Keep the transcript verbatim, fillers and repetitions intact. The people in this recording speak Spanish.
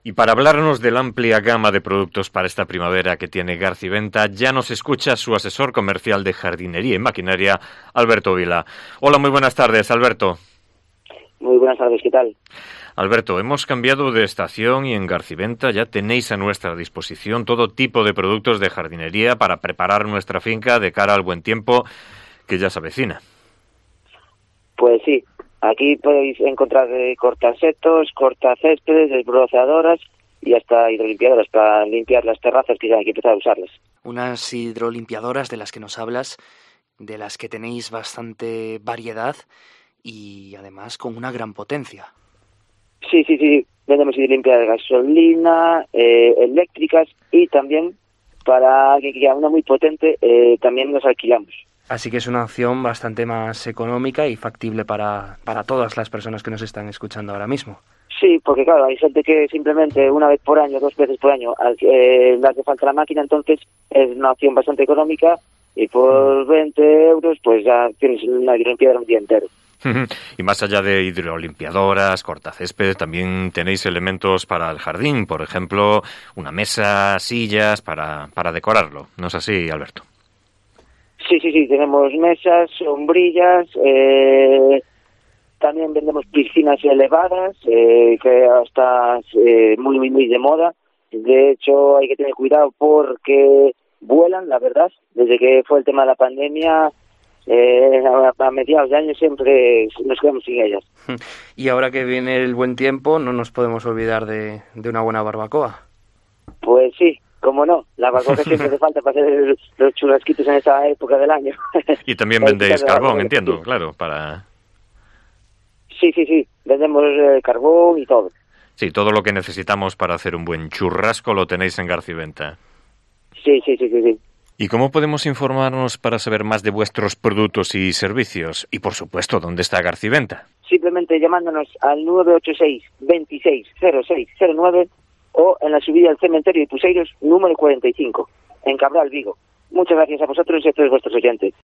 Y para hablarnos de la amplia gama de productos para esta primavera que tiene Garciventa, ya nos escucha su asesor comercial de jardinería y maquinaria, Alberto Vila. Hola, muy buenas tardes, Alberto. Muy buenas tardes, ¿qué tal? Alberto, hemos cambiado de estación y en Garciventa ya tenéis a nuestra disposición todo tipo de productos de jardinería para preparar nuestra finca de cara al buen tiempo que ya se avecina. Pues sí, aquí podéis encontrar eh, cortasetos, cortacéspedes, desbroceadoras y hasta hidrolimpiadoras para limpiar las terrazas que ya hay que empezar a usarlas. Unas hidrolimpiadoras de las que nos hablas, de las que tenéis bastante variedad y además con una gran potencia. Sí, sí, sí, vendemos hidrolimpiadoras de gasolina, eh, eléctricas y también para alguien que quiera una muy potente, eh, también nos alquilamos. Así que es una opción bastante más económica y factible para, para todas las personas que nos están escuchando ahora mismo. Sí, porque claro, hay gente que simplemente una vez por año, dos veces por año, eh, le hace falta la máquina, entonces es una opción bastante económica y por veinte euros pues ya tienes una hidrolimpiadora un día entero. Y más allá de hidrolimpiadoras, cortacésped, también tenéis elementos para el jardín, por ejemplo, una mesa, sillas para, para decorarlo. ¿No es así, Alberto? Sí, sí, sí, tenemos mesas, sombrillas, eh, también vendemos piscinas elevadas, eh, que está eh, muy, muy, muy de moda. De hecho, hay que tener cuidado porque vuelan, la verdad. Desde que fue el tema de la pandemia, eh, a, a mediados de año siempre nos quedamos sin ellas. Y ahora que viene el buen tiempo, no nos podemos olvidar de, de una buena barbacoa. Pues sí. Cómo no, la barbacoa siempre hace falta para hacer los churrasquitos en esta época del año. Y también vendéis carbón, entiendo, claro, para... Sí, sí, sí, vendemos eh, carbón y todo. Sí, todo lo que necesitamos para hacer un buen churrasco lo tenéis en Garciventa. Sí, sí, sí, sí, sí. ¿Y cómo podemos informarnos para saber más de vuestros productos y servicios? Y, por supuesto, ¿dónde está Garciventa? Simplemente llamándonos al nueve ocho seis, veintiséis, cero seis cero nueve o en la subida al cementerio de Puseiros, número cuarenta y cinco, en Cabral, Vigo. Muchas gracias a vosotros y a todos vuestros oyentes.